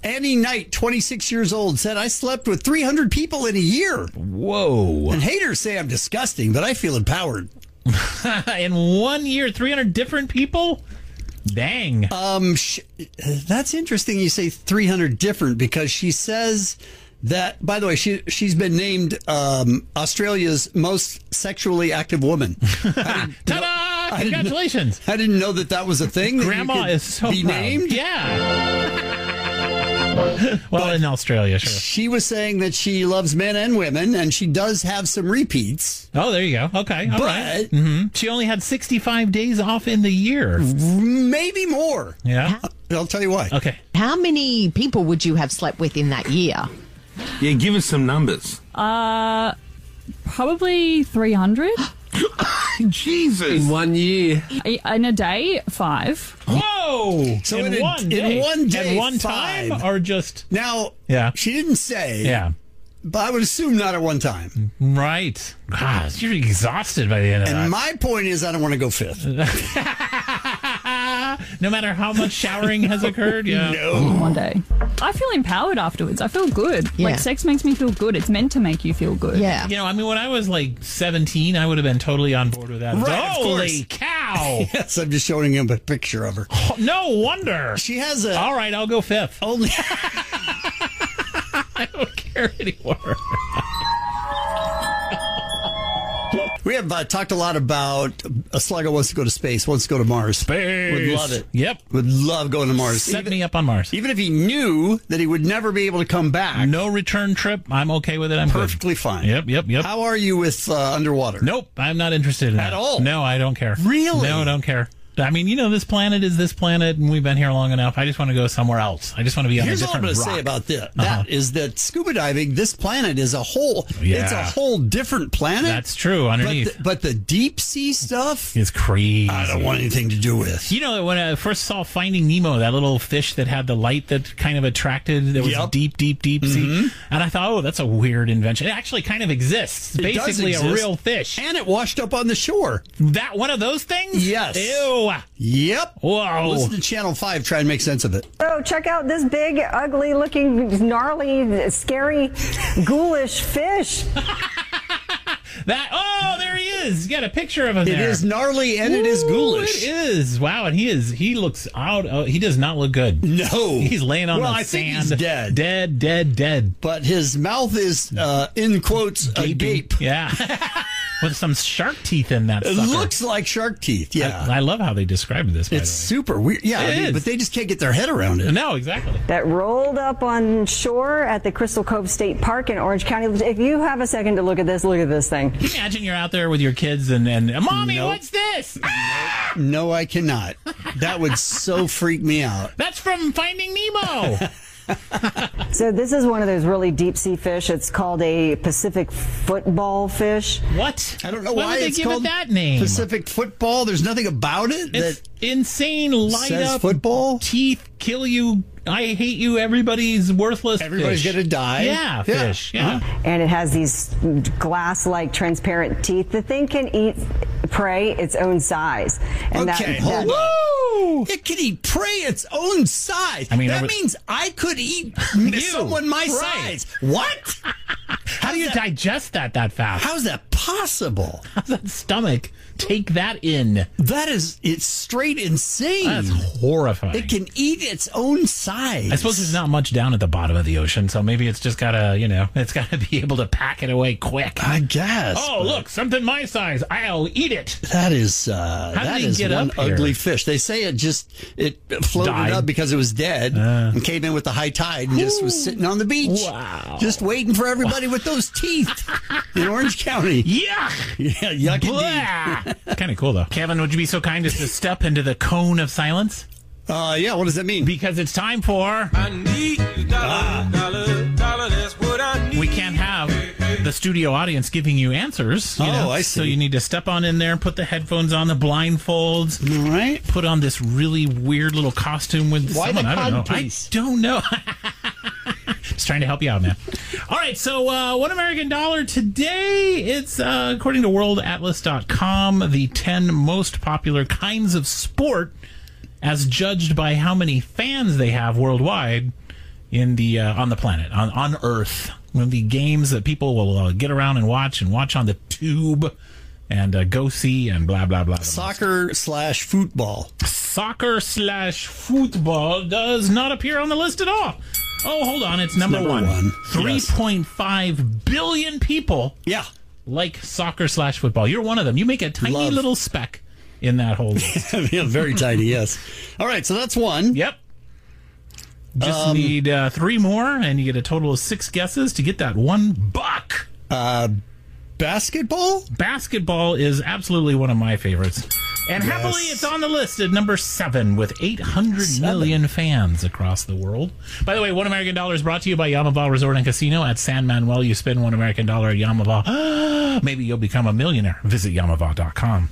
Annie Knight, 26 years old, said, I slept with 300 people in a year. Whoa. And haters say I'm disgusting, but I feel empowered. In 1 year, 300 different people? Dang. That's interesting you say 300 different, because she says that, by the way, she's been named Australia's most sexually active woman. Ta-da! Congratulations. I didn't know that was a thing. Grandma is so be proud. named. Yeah. Well, in Australia, sure. She was saying that she loves men and women, and she does have some repeats. Oh, there you go. Okay. All right. But She only had 65 days off in the year. maybe more. Yeah. I'll tell you why. Okay. How many people would you have slept with in that year? Yeah, give us some numbers. Probably 300. Jesus. In 1 year. In a day, 5. Whoa! So in in one day. At one time, 5. or just... Now, Yeah. she didn't say. Yeah. But I would assume not at one time. Right. God, you're exhausted by the end of And that. my point is, I don't want to go fifth. No matter how much showering has occurred, yeah. No. 1 day. I feel empowered afterwards. I feel good. Yeah. Like, sex makes me feel good. It's meant to make you feel good. Yeah. You know, I mean, when I was like 17, I would have been totally on board with that. Right, of Holy course. cow! Yes, I'm just showing him a picture of her. No wonder. She has a All right, I'll go fifth. only. I don't care anymore. We have talked a lot about a slugger wants to go to space, wants to go to Mars. Space. Would love it. Yep. Would love going to Mars. Set me up on Mars. Even if he knew that he would never be able to come back, No return trip. I'm okay with it. I'm perfectly good. fine. Yep. How are you with underwater? Nope, I'm not interested in that. At all? No, I don't care. Really? No, I don't care. I mean, you know, this planet is this planet, and we've been here long enough. I just want to go somewhere else. I just want to be on Here's a all I'm different going to rock. say about this. That is that scuba diving, this planet is a whole, Yeah. it's a whole different planet. That's true, underneath. But the deep sea stuff, It's crazy. I don't want anything to do with. You know, when I first saw Finding Nemo, that little fish that had the light that kind of attracted, that was Yep. deep sea. And I thought, oh, that's a weird invention. It actually kind of exists. It's It does basically a exist. real fish. And it washed up on the shore. That one of those things? Yes. Ew. Yep. Whoa. Listen to Channel 5, try and make sense of it. So check out this big, ugly looking, gnarly, scary, ghoulish fish. There he is. You got a picture of him It there. is gnarly and it is ghoulish. It is. Wow, and he looks out. He does not look good. No. He's laying on Well, the I sand. think he's dead. Dead. But his mouth is, in quotes, agape. Yeah. With some shark teeth in that It sucker. looks like shark teeth, yeah. I love how they described this, by It's the super weird. Yeah, It is. but they just can't get their head around way. it. No, exactly. That rolled up on shore at the Crystal Cove State Park in Orange County. If you have a second to look at this thing. Can you imagine you're out there with your kids and Mommy, Nope. what's this? Ah! No, I cannot. That would so freak me out. That's from Finding Nemo. So this is one of those really deep sea fish. It's called a Pacific football fish. What? I don't know Why why would they it's give called it that name? Pacific football. There's nothing about it It's that insane. Light says up football. teeth, kill you. I hate you. Everybody's worthless. Everybody's fish. gonna die. Yeah, fish. Yeah. And it has these glass-like transparent teeth. The thing can eat prey its own size. And Okay, hold on. Woo! It can eat prey its own size. I mean, that over- means I could eat You. someone my Right. size. What? How do you digest that fast? How's that possible? How's that stomach take that in? It's straight insane. That's horrifying. It can eat its own size. I suppose there's not much down at the bottom of the ocean, so maybe it's just gotta, it's gotta be able to pack it away quick. I guess. Oh, look, something my size. I'll eat it. That is did that he is get one up here? ugly fish. They say it floated Died. up because it was dead and came in with the high tide and just was sitting on the beach. Wow. Just waiting for everybody with those teeth in Orange County. Yuck. Yeah, yuck indeed. Kind of cool, though. Kevin, would you be so kind as to step into the cone of silence? Yeah, what does that mean? Because it's time for... I need a dollar, that's what I need. We can't have the studio audience giving you answers. I see. So you need to step on in there, put the headphones on, the blindfolds, All right. put on this really weird little costume with Why someone. the I don't know. codpiece? I don't know. Just trying to help you out, man. All right, so $1 American dollar today. It's, according to worldatlas.com, the 10 most popular kinds of sport as judged by how many fans they have worldwide. in the on the planet, on Earth. One of the games that people will get around and watch on the tube and go see and blah, blah, blah. Soccer/football. Soccer/football does not appear on the list at all. Oh, hold on. It's number one. 3.5 billion people like soccer/football. You're one of them. You make a tiny little speck in that whole list. Yeah, very tiny, yes. All right, so that's one. Yep. Just need 3 more, and you get a total of 6 guesses to get that $1. Basketball? Basketball is absolutely one of my favorites. And happily, it's on the list at number 7 with 800 million fans across the world. By the way, $1 American is brought to you by Yamava Resort and Casino at San Manuel. You spend $1 American at Yamava. Maybe you'll become a millionaire. Visit Yamava.com.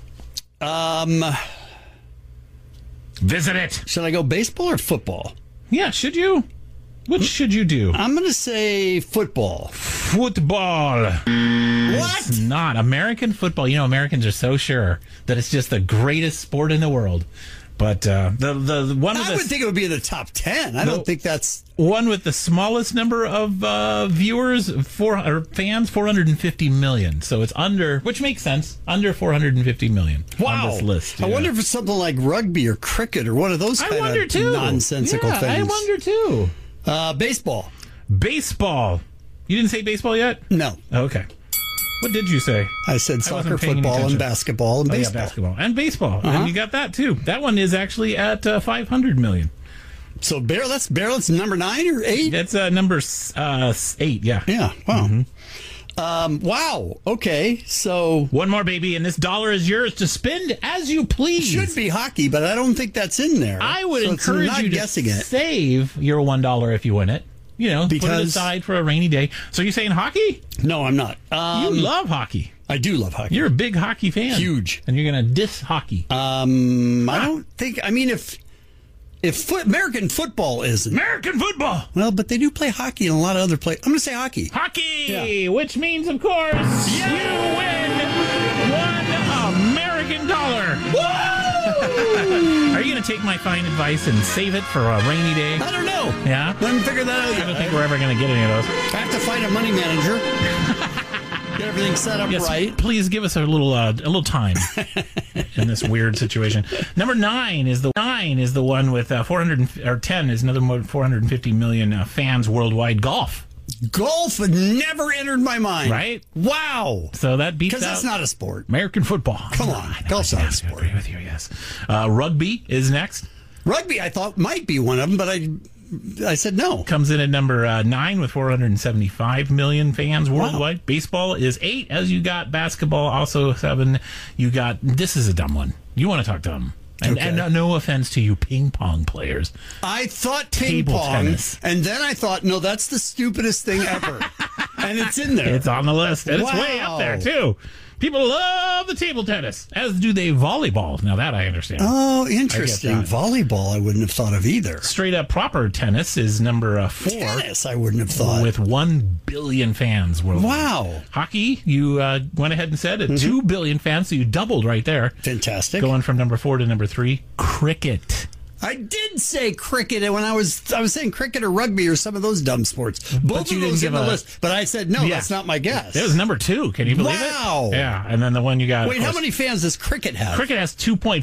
Visit it. Should I go baseball or football? Yeah, should you? Which should you do? I'm going to say football. Football. What? It's not. American football. You know, Americans are so sure that it's just the greatest sport in the world. But the one I would think it would be in the top 10. I don't think that's one with the smallest number of viewers, fans, 450 million. So it's under, which makes sense, under 450 million on this list. I wonder if it's something like rugby or cricket or one of those kind of nonsensical things. I wonder too. Baseball. Baseball. You didn't say baseball yet? No. Okay. What did you say? I said soccer, football, and basketball, and baseball. Yeah, basketball and baseball. And you got that, too. That one is actually at 500 million. So that's number 9 or 8? That's number 8, yeah. Yeah, wow. Mm-hmm. Wow, okay, so... One more, baby, and this $1 is yours to spend as you please. Should be hockey, but I don't think that's in there. I would encourage you to save your $1 if you win it. You know, put it aside for a rainy day. So you're saying hockey? No, I'm not. You love hockey. I do love hockey. You're a big hockey fan. Huge. And you're going to diss hockey. I don't think... I mean, if American football isn't... American football! Well, but they do play hockey in a lot of other places. I'm going to say hockey. Hockey! Which means, of course, you win $1 American. Are you going to take my fine advice and save it for a rainy day? I don't know. Yeah? I haven't figured that out yet. I don't think we're ever going to get any of those. I have to find a money manager. Get everything set up right. Please give us a little time in this weird situation. Number 9 is the one with 10 is another one with 450 million fans worldwide. Golf. Golf never entered my mind. Right? Wow. So that beats out... Because that's not a sport. American football. Come on. Golf's not a sport. I agree with you, yes. Rugby is next. Rugby, I thought, might be one of them, but I said no. Comes in at number 9 with 475 million fans worldwide. Wow. Baseball is 8, as you got. Basketball also 7. You got... This is a dumb one. You want to talk dumb. And no offense to you ping pong players. I thought ping pong, tennis. And then I thought, no, that's the stupidest thing ever. And it's in there. It's on the list. And it's way up there, too. People love the table tennis, as do they volleyball. Now that I understand. Oh, interesting. Volleyball I wouldn't have thought of either. Straight up proper tennis is number 4. Tennis I wouldn't have thought. With 1 billion fans worldwide. Wow. Hockey, you went ahead and said 2 billion fans, so you doubled right there. Fantastic. Going from number 4 to number 3. Cricket. I did say cricket when I was saying cricket or rugby or some of those dumb sports. Both of those in the list. But I said, no, that's not my guess. It was number 2. Can you believe it? Wow. Yeah. And then the one you got. Wait, how many fans does cricket have? Cricket has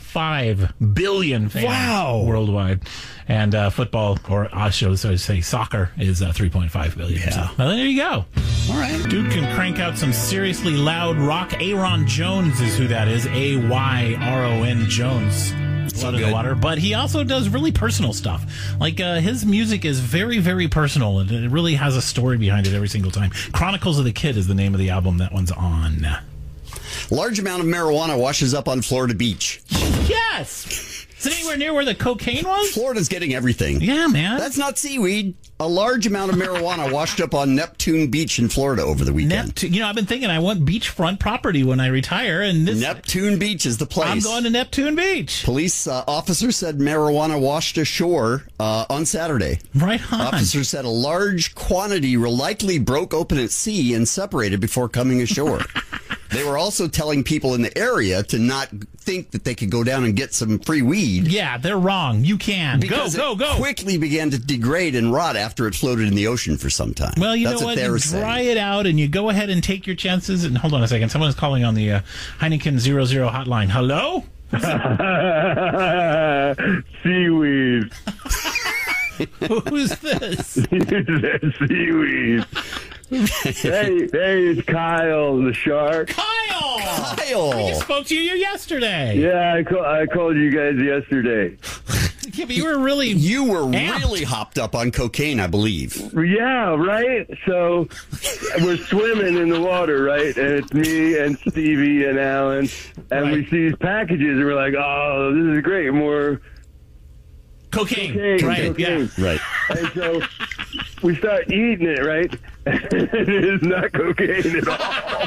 2.5 billion fans worldwide. And football, or I should say soccer, is 3.5 billion. Yeah. So, well, there you go. All right. Dude can crank out some seriously loud rock. Aaron Jones is who that is. Ayron Jones. Blood in the Water, but he also does really personal stuff. Like his music is very, very personal, and it really has a story behind it every single time. Chronicles of the Kid is the name of the album that one's on. Large amount of marijuana washes up on Florida Beach. Yes! Is it anywhere near where the cocaine was? Florida's getting everything. Yeah, man. That's not seaweed. A large amount of marijuana washed up on Neptune Beach in Florida over the weekend. I've been thinking I want beachfront property when I retire, and Neptune Beach is the place. I'm going to Neptune Beach. Police officers said marijuana washed ashore on Saturday. Right on. Officers said a large quantity likely broke open at sea and separated before coming ashore. They were also telling people in the area to not think that they could go down and get some free weed. Yeah, they're wrong. You can. Because go. it quickly began to degrade and rot after it floated in the ocean for some time. Well, you That's know what? they You were dry saying. it out and you go ahead and take your chances. And hold on a second. Someone is calling on the Heineken 00 hotline. Hello? Seaweed. Who's this? Seaweed. Hey, it's Kyle the shark. Kyle! Kyle! I just spoke to you yesterday. Yeah, I called you guys yesterday. Yeah, but you were really... You were amped. really hopped up on cocaine, I believe. Yeah, right? So we're swimming in the water, right? And it's me and Stevie and Alan. And we see these packages and we're like, oh, this is great. More Cocaine. cocaine. Right, yeah. Right. And so we start eating it, right? It is not cocaine at all.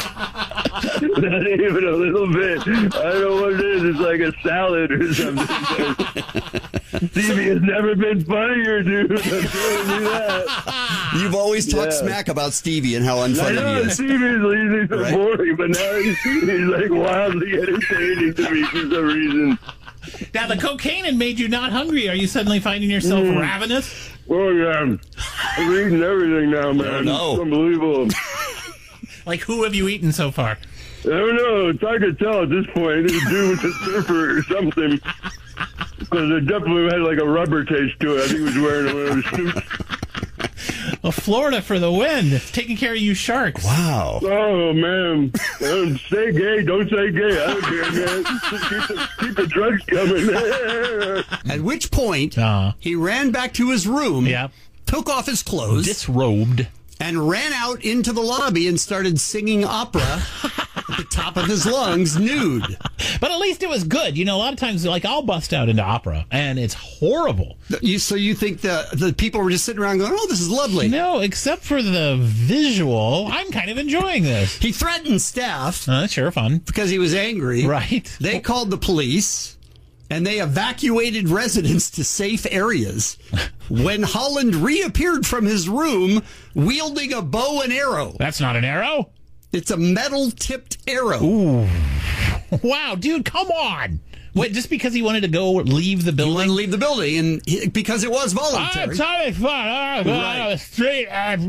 Not even a little bit. I don't know what it is. It's like a salad or something. Stevie has never been funnier, dude. I'm telling you that. You've always talked smack about Stevie and how I unfunny know he is. Stevie's usually so Right. boring, but now he's like wildly entertaining to me for some reason. Now, the cocaine had made you not hungry. Are you suddenly finding yourself ravenous? Oh, yeah. I'm eating everything now, man. no. It's unbelievable. Like, who have you eaten so far? I don't know. It's hard to tell at this point. It's a dude with a surfer or something. Because it definitely had like a rubber taste to it. I think he was wearing one of those suits. Well, Florida for the win. It's taking care of you sharks. Wow. Oh, man. Stay gay. Don't say gay. I don't care, man. Keep the drugs coming. At which point, he ran back to his room, took off his clothes, disrobed, and ran out into the lobby and started singing opera at the top of his lungs, nude. But at least it was good. You know, a lot of times, like, I'll bust out into opera, and it's horrible. So you think the people were just sitting around going, oh, this is lovely. No, except for the visual, I'm kind of enjoying this. He threatened staff. Sure, fun. Because he was angry. Right. They called the police, and they evacuated residents to safe areas when Holland reappeared from his room wielding a bow and arrow. That's not an arrow. It's a metal-tipped arrow. Ooh. Wow, dude, come on. Wait, just because he wanted to go leave the building? He wanted to leave the building, and because it was voluntary. I'm having fun. I'm going on the street.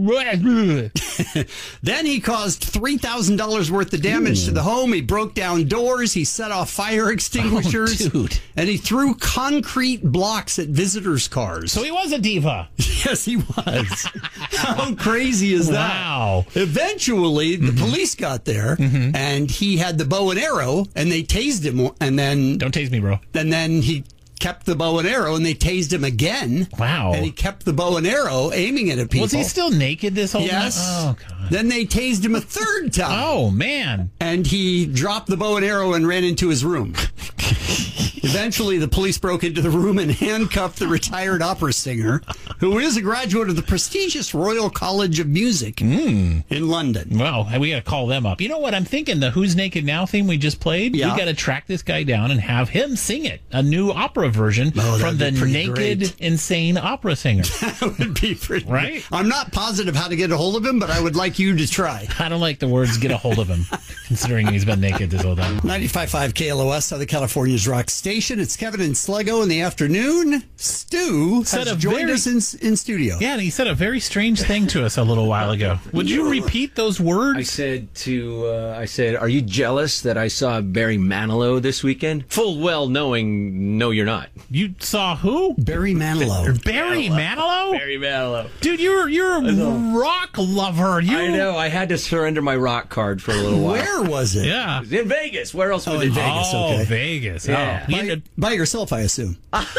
Then he caused $3,000 worth of damage to the home. He broke down doors. He set off fire extinguishers. Oh, dude. And he threw concrete blocks at visitors' cars. So he was a diva. Yes, he was. How crazy is that? Wow. Eventually, the police got there, and he had the bow and arrow, and they tased him, and then... Don't tase me, bro. And then he kept the bow and arrow, and they tased him again. Wow. And he kept the bow and arrow aiming it at people. Was he still naked this whole Yes. time? Oh, God. Then they tased him a third time. Oh, man. And he dropped the bow and arrow and ran into his room. Eventually, the police broke into the room and handcuffed the retired opera singer, who is a graduate of the prestigious Royal College of Music in London. Well, we got to call them up. You know what? I'm thinking the Who's Naked Now theme we just played, we got to track this guy down and have him sing it. A new opera version from the Naked Insane Opera Singer. That would be pretty right? I'm not positive how to get a hold of him, but I would like you to try. I don't like the words get a hold of him, considering he's been naked this whole time. 95.5 KLOS, Southern California's rock station. It's Kevin and Sluggo in the afternoon. Stu has joined us in studio. Yeah, and he said a very strange thing to us a little while ago. Would you repeat those words? I said, are you jealous that I saw Barry Manilow this weekend? Full well knowing, no, you're not. You saw who? Barry Manilow. Barry Manilow? Barry Manilow. Dude, you're a rock lover. I know. I had to surrender my rock card for a little while. Where was it? Yeah. It was in Vegas. Where else was it? In Vegas, okay. Vegas. Yeah. Oh. By yourself, I assume.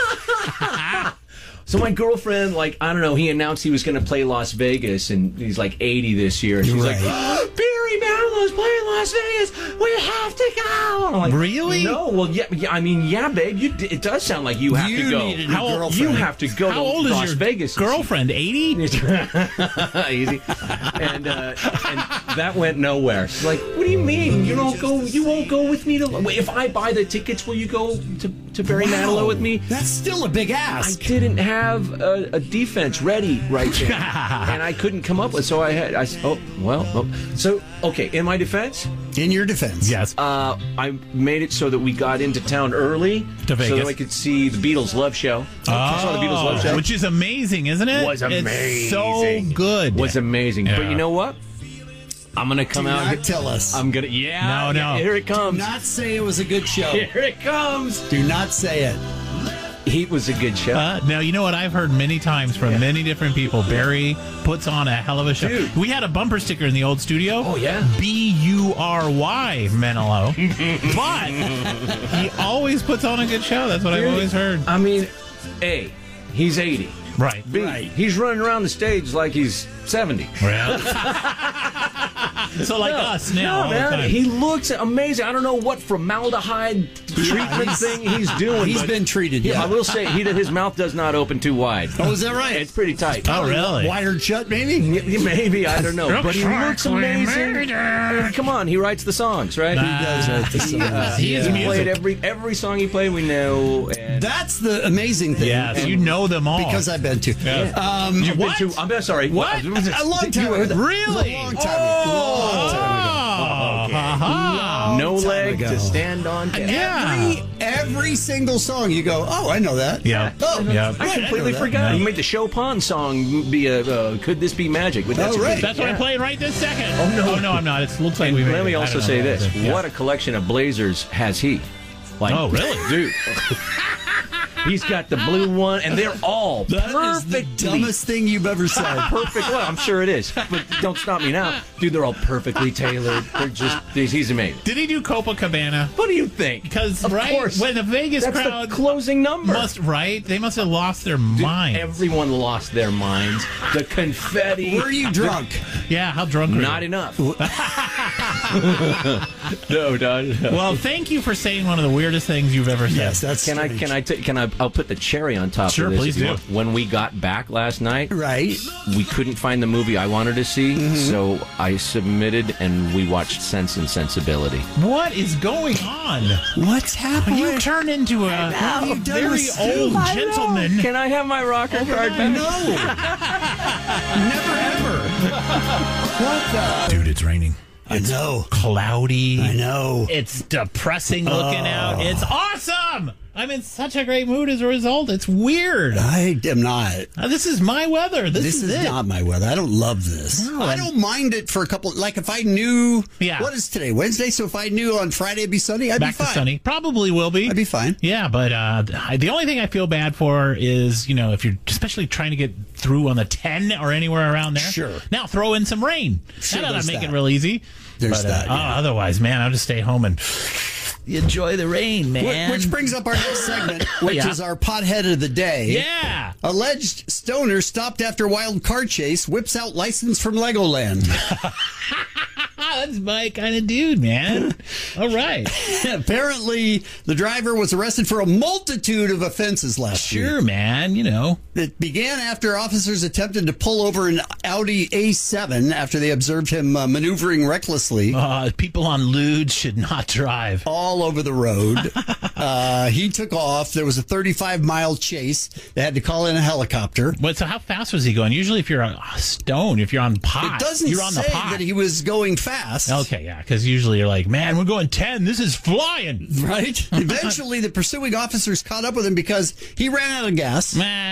So my girlfriend, I don't know, he announced he was going to play Las Vegas, and he's like 80 this year. And she's like, Barry Manilow's playing Las Vegas. We have to go. And I'm like, really? No. Well, yeah, babe. It does sound like you have to go. Needed a girlfriend. You have to go How to old Las is your Vegas. girlfriend? 80? Easy. And that went nowhere. She's like, what do you mean? You don't go? You won't go with me to? If I buy the tickets, will you go to Barry Manilow with me? That's still a big ask. I didn't have a defense ready right there, and I couldn't come up with. So so okay, in my defense, In your defense. Yes. I made it so that we got into town early To Vegas. so that I could see the Beatles Love Show. I saw the Beatles Love Show. Which is amazing, isn't it? Was It's amazing. so good. Was amazing. Yeah. But you know what? I'm going to come Do out. not tell us. I'm going to, No. Here it comes. Do not say it was a good show. Here it comes. Do not say it. Heat was a good show. Now, you know what I've heard many times from many different people. Barry puts on a hell of a show. Dude. We had a bumper sticker in the old studio. Oh, yeah? B-U-R-Y, Menelo. But he always puts on a good show. That's what I've always heard. I mean, A, he's 80. Right. B, he's running around the stage like he's 70. Well. So like us now. No, man, he looks amazing. I don't know what formaldehyde treatment thing he's doing. He's but been treated, I yeah. will say his mouth does not open too wide. Oh, is that right? It's pretty tight. Oh, really? Wired shut, maybe? Maybe, I don't know. But he looks amazing. Come on, he writes the songs, right? He does write the songs. He is He played music. every song he played, we know. And That's the amazing thing. Yes, you know them all. Because I've been to. Yeah. you've What? been to, I'm sorry. What? A long time You heard ago. that? Really? A long time ago. Long time ago. No time leg ago. to stand on. Yeah. Every single song you go, oh, I know that. Yeah. Oh, Yeah. I right, completely know that. forgot. He made the Chopin song be a Could This Be Magic? But that's Oh, right. That's what I'm playing right this second. no. Oh, no, I'm not. It looks like And we made let me it. I also don't say know. this. Yeah. What a collection of blazers has he? Like, Oh, really? Dude. He's got the blue one, and they're all That is perfectly the dumbest thing you've ever said. perfect. Well, I'm sure it is, but don't stop me now. Dude, they're all perfectly tailored. He's amazing. Did he do Copacabana? What do you think? Because, Of right, course. when the Vegas That's crowd the closing number. they must have lost their minds. Everyone lost their minds. The confetti. Were you drunk? Yeah, how drunk were you? Not enough. No, Don. Well, thank you for saying one of the weirdest things you've ever said. Yes, that's strange. I'll put the cherry on top Sure, of this. please if you do. want. When we got back last night, Right. we couldn't find the movie I wanted to see, so I submitted and we watched Sense and Sensibility. What is going on? What's happening? You turned into a very old gentleman. Can I have my rocker card back? No. Never ever. What the? Dude, it's raining. I know. Cloudy. I know. It's depressing looking out. It's awesome. I'm in such a great mood as a result. It's weird. I am not. This is my weather. This is it. not my weather. I don't love this. No, I don't mind it for a couple. Like if I knew. Yeah. What is today? Wednesday. So if I knew on Friday it'd be sunny, I'd Back be fine. to sunny. Probably will be. I'd be fine. Yeah, but the only thing I feel bad for is, if you're especially trying to get through on the 10 or anywhere around there. Sure. Now throw in some rain. Sure, That'll there's make that. it real easy. There's that, yeah. Otherwise, man, I'll just stay home and enjoy the rain, man. Which brings up our next segment, which Yeah. is our pothead of the day. Yeah. Alleged stoner stopped after wild car chase, whips out license from Legoland. That's my kind of dude, man. All right. Apparently, the driver was arrested for a multitude of offenses last week. Sure, man. It began after officers attempted to pull over an Audi A7 after they observed him maneuvering recklessly People on lewd should not drive. all over the road. He took off. There was a 35-mile chase. They had to call in a helicopter. But so how fast was he going? Usually if you're stoned, if you're on pot, It doesn't you're on say the pot. that he was going fast. Okay, yeah, because usually you're like, man, we're going 10. This is flying. Right? Eventually, the pursuing officers caught up with him because he ran out of gas.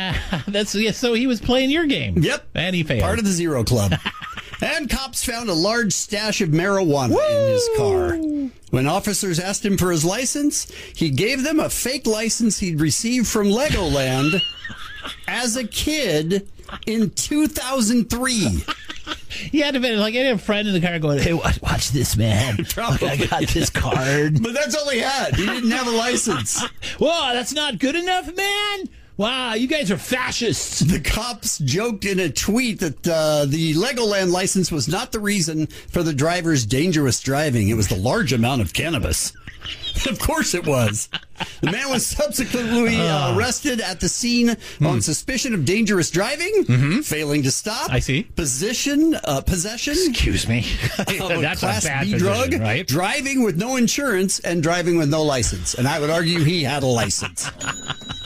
So he was playing your game. Yep. And he failed. Part of the Zero Club. And cops found a large stash of marijuana in his car. When officers asked him for his license, he gave them a fake license he'd received from Legoland as a kid in 2003. He had to be like, I had a friend in the car going, hey, watch this, man. I got this card. But that's all he had. He didn't have a license. Whoa, that's not good enough, man. Wow, you guys are fascists. The cops joked in a tweet that the Legoland license was not the reason for the driver's dangerous driving. It was the large amount of cannabis. Of course it was. The man was subsequently arrested at the scene on suspicion of dangerous driving, failing to stop. I see. Possession. Excuse me. Of a That's Class a bad B position, drug, right? driving with no insurance, and driving with no license. And I would argue he had a license.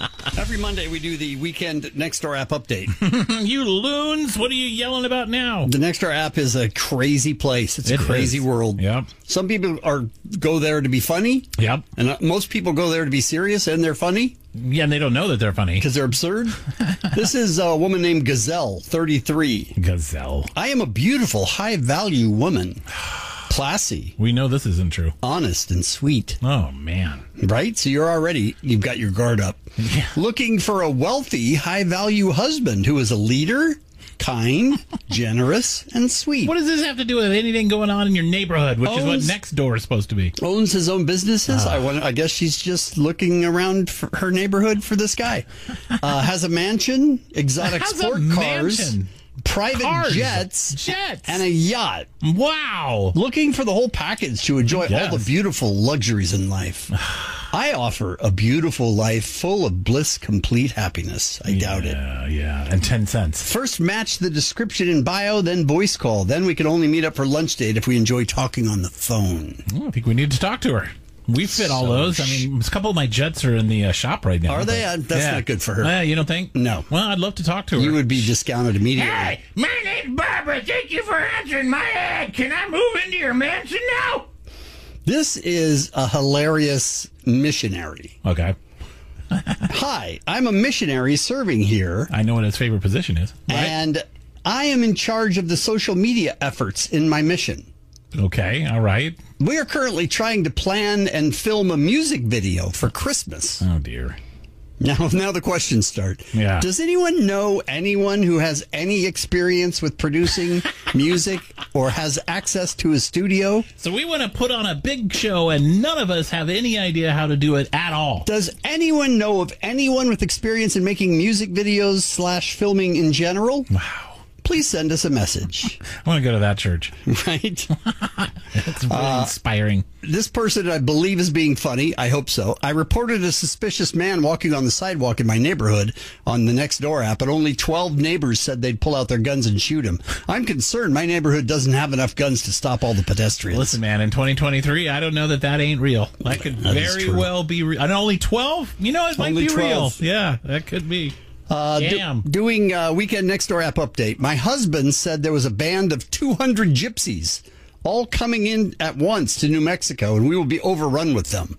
Every Monday we do the Weekend Nextdoor app update. You loons, what are you yelling about now? The Nextdoor app is a crazy place. It's a crazy world. Yep. Some people go there to be funny. Yep. And most people go there to be serious, and they're funny. Yeah, and they don't know that they're funny. Because they're absurd. This is a woman named Gazelle, 33. Gazelle. I am a beautiful, high-value woman. Classy. We know this isn't true. Honest and sweet. Oh, man. Right? So you've got your guard up. Yeah. Looking for a wealthy, high-value husband who is a leader, kind, generous, and sweet. What does this have to do with anything going on in your neighborhood, which is what Nextdoor is supposed to be? Owns his own businesses. I guess she's just looking around for her neighborhood for this guy. Has a mansion, exotic sport cars, private jets, and a yacht. Wow. Looking for the whole package to enjoy all the beautiful luxuries in life. I offer a beautiful life full of bliss, complete happiness. I doubt it. Yeah, and 10 cents. First, match the description in bio, then voice call. Then we can only meet up for lunch date if we enjoy talking on the phone. I think we need to talk to her. We fit all those. I mean, a couple of my jets are in the shop right now. Are they? That's not good for her. You don't think? No. Well, I'd love to talk to her. You would be discounted immediately. Hey, my name's Barbara. Thank you for answering my ad. Can I move into your mansion now? This is a hilarious missionary. Okay. Hi, I'm a missionary serving here. I know what his favorite position is. Right? And I am in charge of the social media efforts in my mission. Okay, all right. We are currently trying to plan and film a music video for Christmas. Oh, dear. Now the questions start. Yeah. Does anyone know anyone who has any experience with producing music or has access to a studio? So we want to put on a big show, and none of us have any idea how to do it at all. Does anyone know of anyone with experience in making music videos / filming in general? Wow. Please send us a message. I want to go to that church. Right? It's really inspiring. This person, I believe, is being funny. I hope so. I reported a suspicious man walking on the sidewalk in my neighborhood on the Nextdoor app, but only 12 neighbors said they'd pull out their guns and shoot him. I'm concerned my neighborhood doesn't have enough guns to stop all the pedestrians. Listen, man, in 2023, I don't know that ain't real. That could very well be real. And only 12? You know, it might be 12. Real. Yeah, that could be. Doing Weekend Nextdoor app update. My husband said there was a band of 200 gypsies all coming in at once to New Mexico, and we will be overrun with them.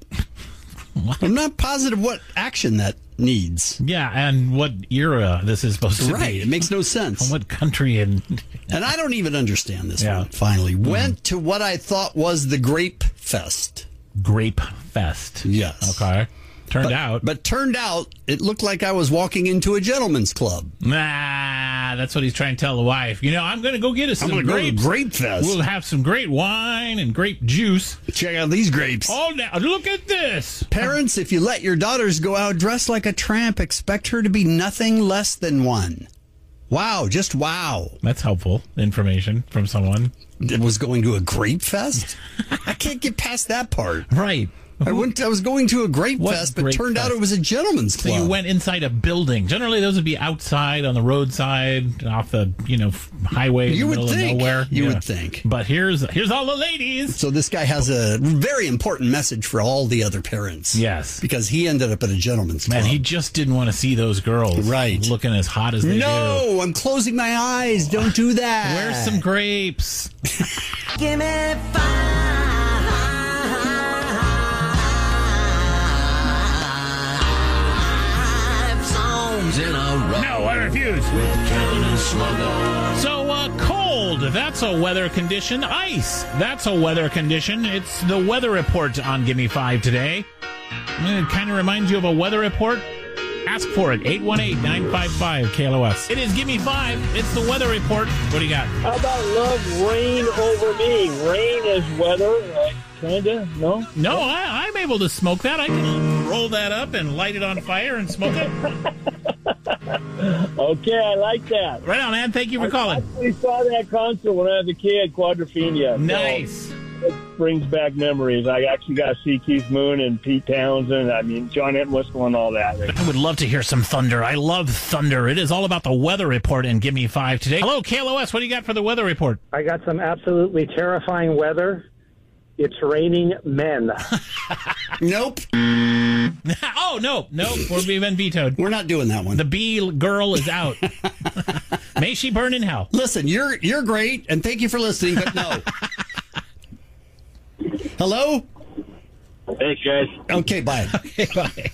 I'm not positive what action that needs. Yeah, and what era this is supposed to be. Right, it makes no sense. From what country and I don't even understand this one, finally. Went to what I thought was the Grape Fest. Grape Fest. Yes. Okay. Turned out, it looked like I was walking into a gentleman's club. Nah, that's what he's trying to tell the wife. You know, I'm going to go get us some grapes. Go to Grape Fest. We'll have some great wine and grape juice. Check out these grapes. Oh, now, look at this. Parents, if you let your daughters go out dressed like a tramp, expect her to be nothing less than one. Wow, just wow. That's helpful information from someone that was going to a Grape Fest. I can't get past that part. Right. I was going to a grape fest, but turned out it was a gentleman's club. So you went inside a building. Generally, those would be outside on the roadside, off the highway in the middle of nowhere. You would think. But here's all the ladies. So this guy has a very important message for all the other parents. Yes, because he ended up at a gentleman's club. Man, he just didn't want to see those girls looking as hot as they do. No, I'm closing my eyes. Don't do that. Where's some grapes? Give me 5. No, I refuse. So, cold, that's a weather condition. Ice, that's a weather condition. It's the weather report on Gimme 5 today. It kind of reminds you of a weather report. Ask for it, 818-955-KLOS. It is Gimme 5. It's the weather report. What do you got? How about love rain over me? Rain is weather, kinda, no? No, I'm able to smoke that. I can roll that up and light it on fire and smoke it. Okay, I like that. Right on, man. Thank you for calling. I actually saw that concert when I was a kid, Quadrophenia. Nice. So it brings back memories. I actually got to see Keith Moon and Pete Townsend. I mean, John Entwistle and all that. I would love to hear some thunder. I love thunder. It is all about the weather report in Gimme 5 today. Hello, KLOS. What do you got for the weather report? I got some absolutely terrifying weather. It's raining men. Nope. Oh, no, we're being vetoed. We're not doing that one. The bee girl is out. May she burn in hell. Listen, you're great, and thank you for listening, but no. Hello? Hey, guys. Okay, bye. Okay, bye.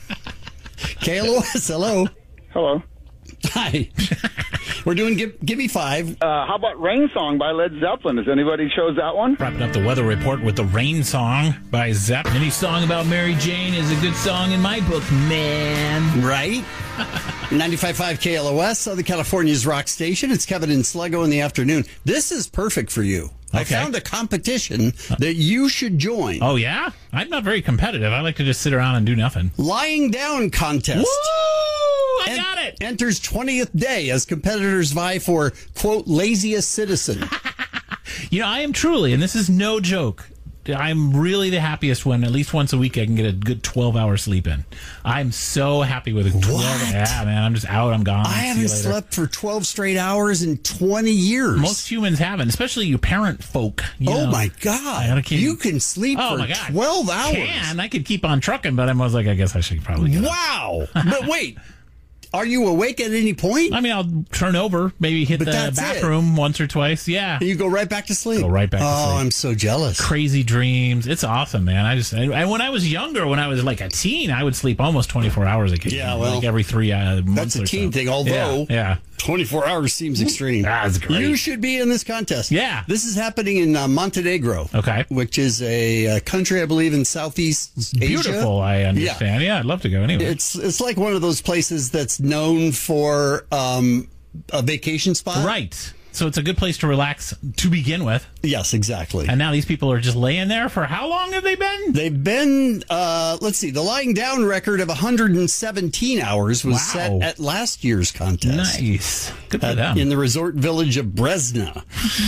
KLOS, hello. Hello. Hi. We're doing Give Me Five. How about Rain Song by Led Zeppelin? Has anybody chose that one? Wrapping up the weather report with the Rain Song by Zepp. Any song about Mary Jane is a good song in my book, man. Right? 95.5 KLOS, Southern California's rock station. It's Kevin and Sluggo in the afternoon. This is perfect for you. I found a competition that you should join. Oh, yeah? I'm not very competitive. I like to just sit around and do nothing. Lying Down Contest. Woo! I got it! Enters 20th day as competitors vie for, quote, laziest citizen. I am truly, and this is no joke, I'm really the happiest when at least once a week I can get a good 12-hour sleep in. I'm so happy with a 12. What? Yeah, man, I'm just out. I'm gone. I haven't slept for 12 straight hours in 20 years. Most humans haven't, especially you parent folk. My God. You can sleep for 12 hours. I could keep on trucking, but I was like, I guess I should probably get Wow. But wait. Are you awake at any point? I mean, I'll turn over, maybe hit the bathroom once or twice. Yeah. And you go right back to sleep. Go right back to sleep. Oh, I'm so jealous. Crazy dreams. It's awesome, man. And when I was younger, when I was like a teen, I would sleep almost 24 hours a day. Yeah, well. Like every 3 months. That's a teen thing, although. Yeah. 24 hours seems extreme. That's great. You should be in this contest. Yeah. This is happening in Montenegro. Okay. Which is a country, I believe, in Southeast Asia. Beautiful, I understand. Yeah, I'd love to go anyway. It's like one of those places that's known for a vacation spot. Right. So it's a good place to relax to begin with. Yes, exactly. And now these people are just laying there for how long have they been? They've been, let's see, the lying down record of 117 hours was set at last year's contest. Nice. Good for them. In the resort village of Bresna.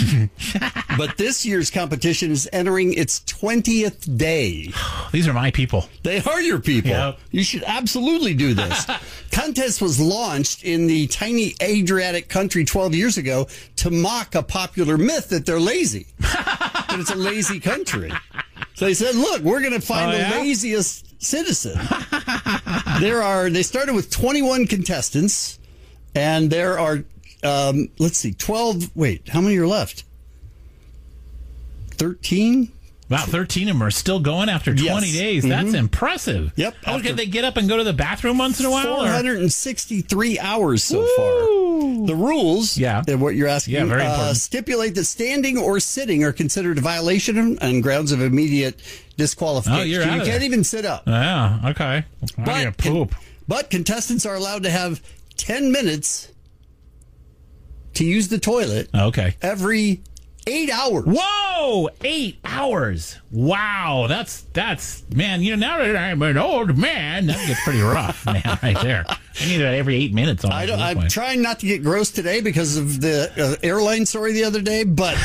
But this year's competition is entering its 20th day. These are my people. They are your people. Yep. You should absolutely do this. Contest was launched in the tiny Adriatic country 12 years ago to mock a popular myth that they're lazy. That it's a lazy country. So they said, look, we're going to find the laziest citizen. They started with 21 contestants, and there are, 12, wait, how many are left? 13? Wow, 13 of them are still going after 20 days. That's impressive. Yep. Oh, could they get up and go to the bathroom once in a while? 463 hours so far. The rules, what you're asking, very important. stipulate that standing or sitting are considered a violation on grounds of immediate disqualification. Oh, you're out you can't even sit up. Yeah, okay. But contestants are allowed to have 10 minutes to use the toilet every 8 hours. Whoa! 8 hours. Wow. That's man, now that I'm an old man, that gets pretty rough, man, right there. I need that every 8 minutes. I'm trying not to get gross today because of the airline story the other day, but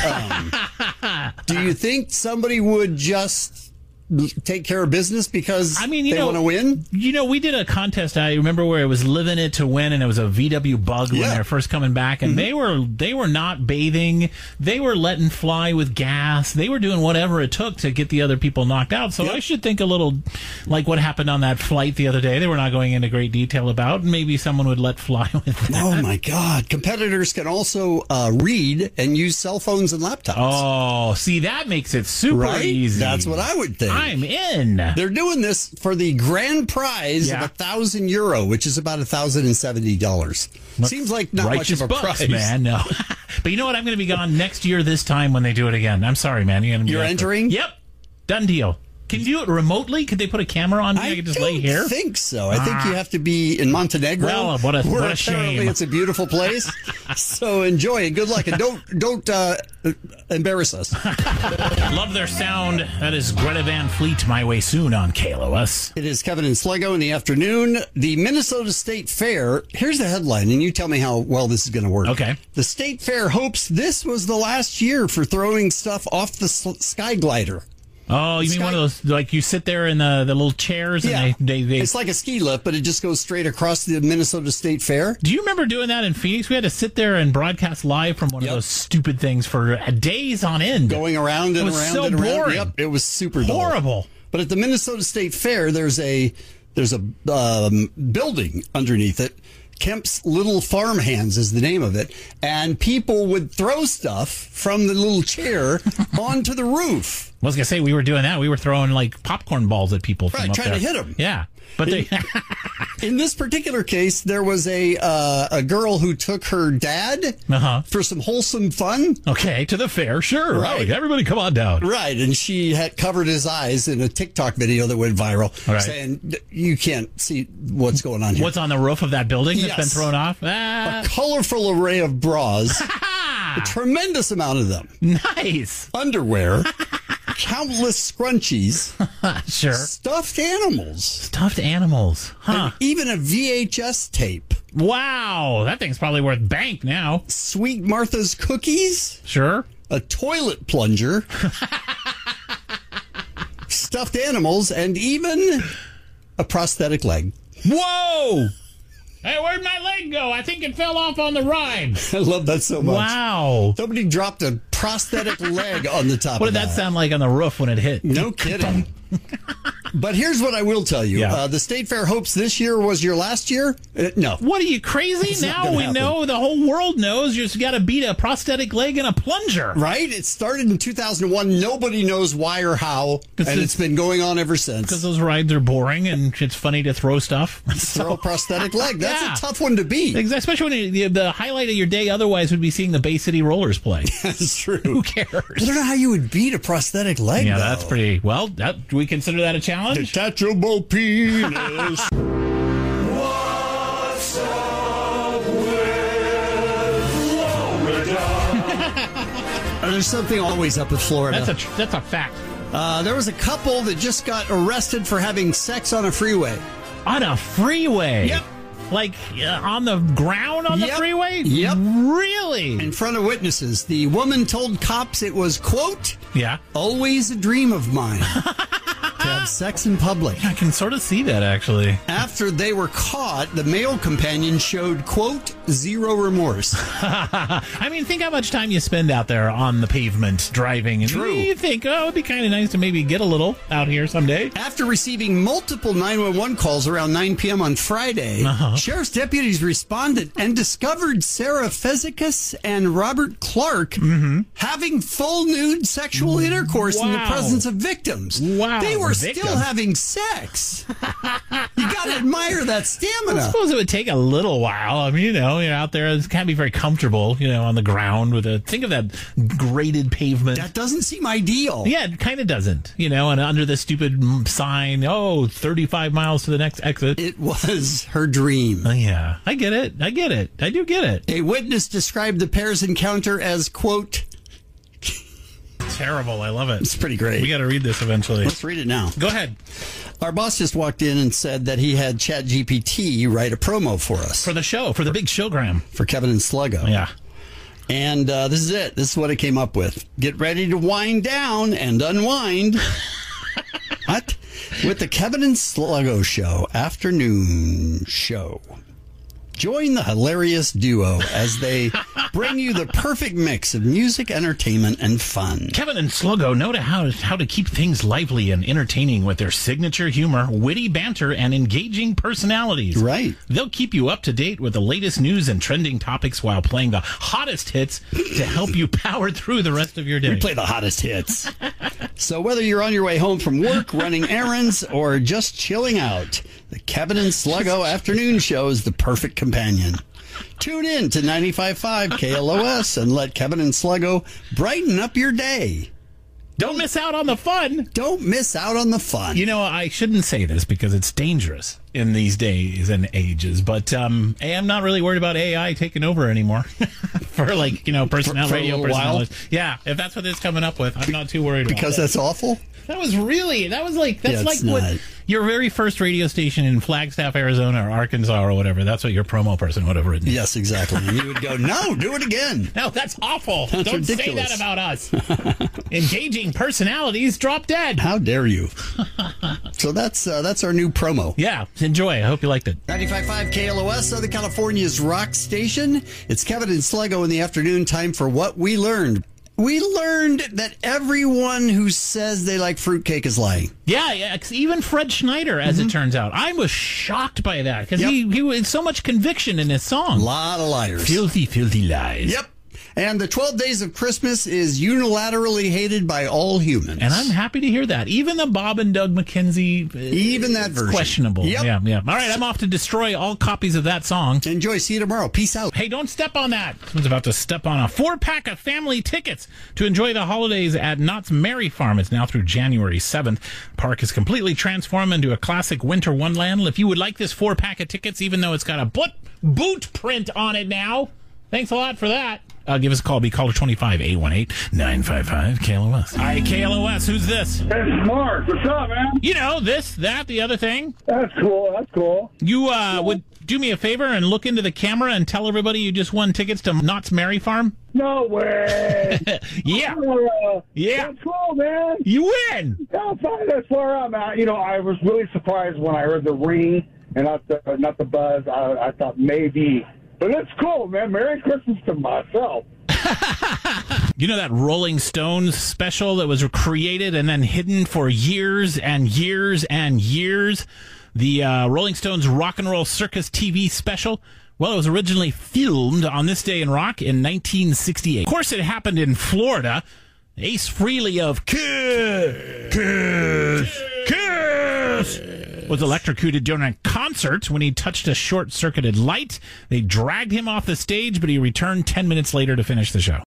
do you think somebody would just take care of business because they want to win? We did a contest. I remember where it was Living It to Win, and it was a VW Bug when they were first coming back, and they were not bathing. They were letting fly with gas. They were doing whatever it took to get the other people knocked out. So I should think a little like what happened on that flight the other day. They were not going into great detail about. Maybe someone would let fly with that. Oh my God! Competitors can also read and use cell phones and laptops. Oh, see, that makes it super easy. That's what I would think. I'm in. They're doing this for the grand prize of €1,000, which is about $1,070. Seems like not much of a prize, man. No, but you know what? I'm going to be gone next year this time when they do it again. I'm sorry, man. You're entering? Yep, done deal. Can you do it remotely? Could they put a camera on me? I could just lay here? I think so. I think you have to be in Montenegro. Well, what a shame. Apparently it's a beautiful place. So enjoy and good luck. And don't embarrass us. Love their sound. That is Greta Van Fleet, My Way Soon on KLOS. It is Kevin and Sluggo in the afternoon. The Minnesota State Fair. Here's the headline, and you tell me how well this is going to work. Okay. The State Fair hopes this was the last year for throwing stuff off the sky glider. Oh, you mean one of those, like you sit there in the little chairs and they it's like a ski lift, but it just goes straight across the Minnesota State Fair. Do you remember doing that in Phoenix? We had to sit there and broadcast live from one of those stupid things for days on end. Going around and around and around. Boring. Yep, it was super horrible. But at the Minnesota State Fair, there's a There's a building underneath it. Kemp's Little Farm Hands is the name of it. And people would throw stuff from the little chair onto the roof. I was going to say, we were doing that. We were throwing like popcorn balls at people from Right, up trying there. to hit them. Yeah. But they... In this particular case, there was a girl who took her dad for some wholesome fun. Okay, to the fair, sure. Right. Everybody come on down. Right, and she had covered his eyes in a TikTok video that went viral, saying, you can't see what's going on here. What's on the roof of that building that's been Yes. thrown off? A colorful array of bras, a tremendous amount of them. Nice. Underwear, countless scrunchies, sure. stuffed animals. Stuffed animals. Huh. And even a VHS tape. Wow, that thing's probably worth bank now. Sweet Martha's cookies. Sure. A toilet plunger. Stuffed animals, and even a prosthetic leg. Whoa! Hey, where'd my leg go? I think it fell off on the ride. I love that so much. Wow. Somebody dropped a prosthetic leg on the top What of did that sound like on the roof when it hit? No kidding. But here's what I will tell you. Yeah. The State Fair hopes this year was your last year? No. What, are you crazy? It's not Now gonna we happen. know, the whole world knows, you just got to beat a prosthetic leg and a plunger. Right? It started in 2001. Nobody knows why or how. And it's been going on ever since. Because those rides are boring and it's funny to throw stuff. Throw a prosthetic leg. That's Yeah. a tough one to beat. Especially when the highlight of your day otherwise would be seeing the Bay City Rollers play. That's true. Who cares? I don't know how you would beat a prosthetic leg, Yeah, though. that's pretty... Well, do we consider that a challenge? Detachable penis. What's up with Florida? There's something always up with Florida. That's a fact. There was a couple that just got arrested for having sex on a freeway. On a freeway? Yep. Like on the ground on the freeway? Yep. Really? In front of witnesses. The woman told cops it was, quote, Yeah. always a dream of mine to have sex in public. I can sort of see that, actually. After they were caught, the male companion showed, quote, zero remorse. I mean, think how much time you spend out there on the pavement driving. And True. you think, oh, it'd be kind of nice to maybe get a little out here someday. After receiving multiple 911 calls around 9 p.m. on Friday, sheriff's deputies responded and discovered Sarah Fezicus and Robert Clark having full nude sexual intercourse in the Wow. presence of victims. Wow. They were still Victims. having sex. You got to admire that I stamina. suppose it would take a little while. I mean, you're out there. It can't be very comfortable, on the ground with think of that graded pavement. That doesn't seem ideal. Yeah, it kind of doesn't, and under the stupid sign, 35 miles to the next exit. It was her dream. Yeah, I get it. I do get it. A witness described the pair's encounter as, quote, Terrible. I love it. it's pretty great. We got to read this eventually. Let's read it now. Go ahead. Our boss just walked in and said that he had ChatGPT write a promo for us. For the show, for the big showgram. For Kevin and Sluggo. Yeah. And this is it. This is what it came up with. Get ready to wind down and unwind. What? With the Kevin and Sluggo Show afternoon show. Join the hilarious duo as they bring you the perfect mix of music, entertainment, and fun. Kevin and Sluggo know how to keep things lively and entertaining with their signature humor, witty banter, and engaging personalities. Right. They'll keep you up to date with the latest news and trending topics while playing the hottest hits to help you power through the rest of your day. We play the hottest hits. So whether you're on your way home from work, running errands, or just chilling out, the Kevin and Sluggo afternoon show is the perfect companion. Tune in to 95.5 KLOS and let Kevin and Sluggo brighten up your day. Don't miss out on the fun. Don't miss out on the fun. I shouldn't say this because it's dangerous in these days and ages, but I'm not really worried about AI taking over anymore for radio for a little while? personalities. Yeah, if that's what it's coming up with, I'm not too worried about Because that. that's awful? That's Yeah, like it's what not. your very first radio station in Flagstaff, Arizona, or Arkansas, or whatever. That's what your promo person would have written. Yes, exactly. And you would go, no, do it again. No, that's awful. That's Don't ridiculous. say that about us. Engaging personalities drop dead. How dare you? So that's our new promo. Yeah, enjoy. I hope you liked it. 95.5 KLOS, Southern California's rock station. It's Kevin and Sluggo in the afternoon. Time for What We Learned. We learned that everyone who says they like fruitcake is lying. Yeah, even Fred Schneider, as it turns out. I was shocked by that because he was so much conviction in his song. A lot of liars. Filthy, filthy lies. Yep. And the 12 Days of Christmas is unilaterally hated by all humans. And I'm happy to hear that. Even the Bob and Doug McKenzie, even that version. Questionable. Yep. Yeah. All right, I'm off to destroy all copies of that song. Enjoy. See you tomorrow. Peace out. Hey, don't step on that. Someone's about to step on a 4-pack of family tickets to enjoy the holidays at Knott's Merry Farm. It's now through January 7th. The park is completely transformed into a classic winter wonderland. If you would like this 4-pack of tickets, even though it's got a boot print on it now, thanks a lot for that. Give us a call. Be caller 25 818-955 KLOS. Hi, KLOS. Who's this? It's Mark. What's up, man? You know, this, that, the other thing. That's cool. You would do me a favor and look into the camera and tell everybody you just won tickets to Knott's Merry Farm? No way. Yeah. Yeah. That's cool, man. You win. That's where I'm at. You know, I was really surprised when I heard the ring and not the buzz. I thought maybe. But it's cool, man. Merry Christmas to myself. You know that Rolling Stones special that was created and then hidden for years and years and years? The Rolling Stones Rock and Roll Circus TV special? Well, it was originally filmed on this day in rock in 1968. Of course, it happened in Florida. Ace Frehley of Kiss was electrocuted during a concert when he touched a short-circuited light. They dragged him off the stage, but he returned 10 minutes later to finish the show.